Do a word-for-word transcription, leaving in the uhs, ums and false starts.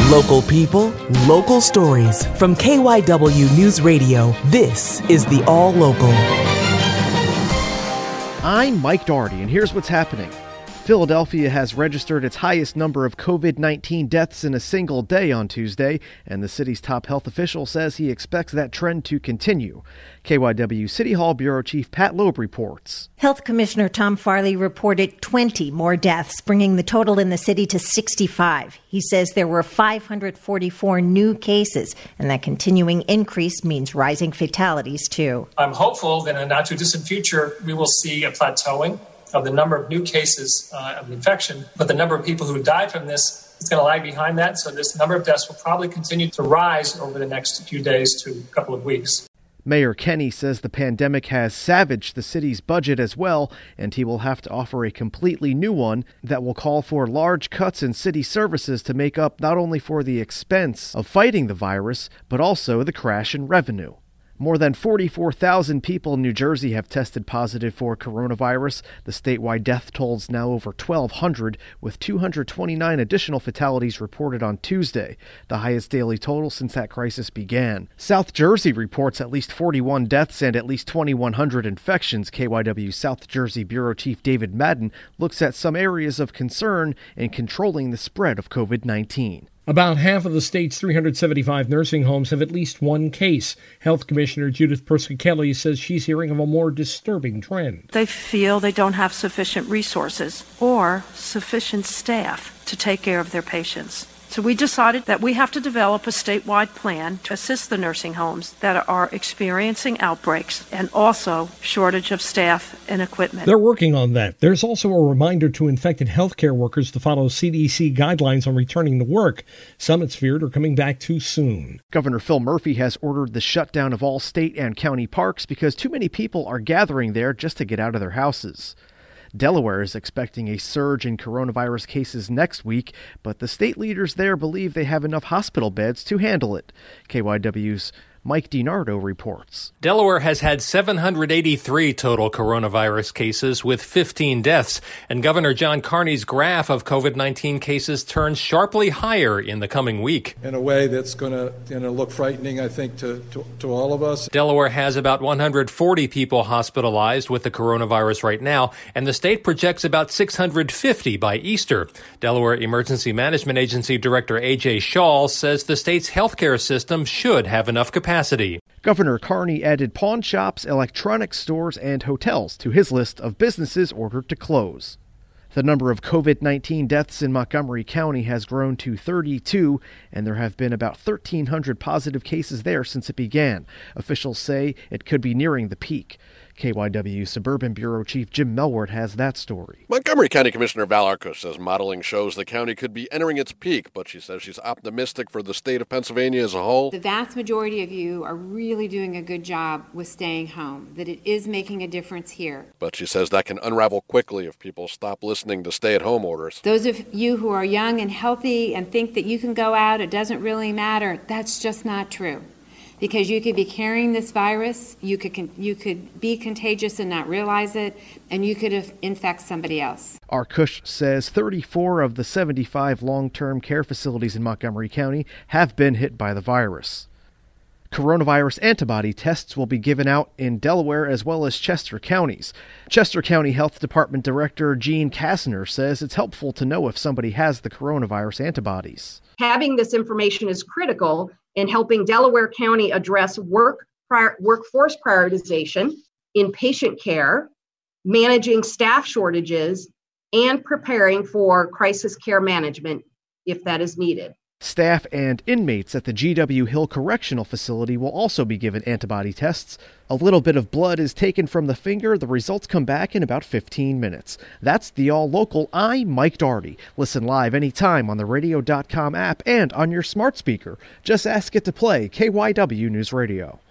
Local people, local stories. From K Y W News Radio, this is the All Local. I'm Mike Daugherty, and here's what's happening. Philadelphia has registered its highest number of covid nineteen deaths in a single day on Tuesday, and the city's top health official says he expects that trend to continue. K Y W City Hall Bureau Chief Pat Loeb reports. Health Commissioner Tom Farley reported twenty more deaths, bringing the total in the city to sixty-five. He says there were five hundred forty-four new cases, and that continuing increase means rising fatalities, too. I'm hopeful that in the not-too-distant future, we will see a plateauing of the number of new cases uh, of infection, but the number of people who died from this is going to lag behind that, so this number of deaths will probably continue to rise over the next few days to a couple of weeks. Mayor Kenney says the pandemic has savaged the city's budget as well, and he will have to offer a completely new one that will call for large cuts in city services to make up not only for the expense of fighting the virus, but also the crash in revenue. More than forty-four thousand people in New Jersey have tested positive for coronavirus. The statewide death toll is now over twelve hundred, with two hundred twenty-nine additional fatalities reported on Tuesday, the highest daily total since that crisis began. South Jersey reports at least forty-one deaths and at least twenty-one hundred infections. K Y W South Jersey Bureau Chief David Madden looks at some areas of concern in controlling the spread of covid nineteen. About half of the state's three hundred seventy-five nursing homes have at least one case. Health Commissioner Judith Perska-Kelly says she's hearing of a more disturbing trend. They feel they don't have sufficient resources or sufficient staff to take care of their patients. So we decided that we have to develop a statewide plan to assist the nursing homes that are experiencing outbreaks and also shortage of staff and equipment. They're working on that. There's also a reminder to infected healthcare workers to follow C D C guidelines on returning to work. Some, it's feared, are coming back too soon. Governor Phil Murphy has ordered the shutdown of all state and county parks because too many people are gathering there just to get out of their houses. Delaware is expecting a surge in coronavirus cases next week, but the state leaders there believe they have enough hospital beds to handle it. K Y W's Mike DiNardo reports. Delaware has had seven hundred eighty-three total coronavirus cases with fifteen deaths, and Governor John Carney's graph of covid nineteen cases turns sharply higher in the coming week. In a way that's going to you know, look frightening, I think, to, to, to all of us. Delaware has about one hundred forty people hospitalized with the coronavirus right now, and the state projects about six hundred fifty by Easter. Delaware Emergency Management Agency Director A J Shaw says the state's healthcare system should have enough capacity. Governor Carney added pawn shops, electronics stores, and hotels to his list of businesses ordered to close. The number of covid nineteen deaths in Montgomery County has grown to thirty-two, and there have been about thirteen hundred positive cases there since it began. Officials say it could be nearing the peak. K Y W Suburban Bureau Chief Jim Melwart has that story. Montgomery County Commissioner Val Arkush says modeling shows the county could be entering its peak, but she says she's optimistic for the state of Pennsylvania as a whole. The vast majority of you are really doing a good job with staying home, that it is making a difference here. But she says that can unravel quickly if people stop listening to stay-at-home orders. Those of you who are young and healthy and think that you can go out, it doesn't really matter, that's just not true. Because you could be carrying this virus, you could you could be contagious and not realize it, and you could infect somebody else. Arkush says thirty-four of the seventy-five long-term care facilities in Montgomery County have been hit by the virus. Coronavirus antibody tests will be given out in Delaware as well as Chester counties. Chester County Health Department Director Gene Kassner says it's helpful to know if somebody has the coronavirus antibodies. Having this information is critical in helping Delaware County address work prior, workforce prioritization, inpatient care, managing staff shortages, and preparing for crisis care management if that is needed. Staff and inmates at the G W Hill Correctional Facility will also be given antibody tests. A little bit of blood is taken from the finger. The results come back in about fifteen minutes. That's the All Local. I'm Mike Daugherty. Listen live anytime on the radio dot com app and on your smart speaker. Just ask it to play K Y W News Radio.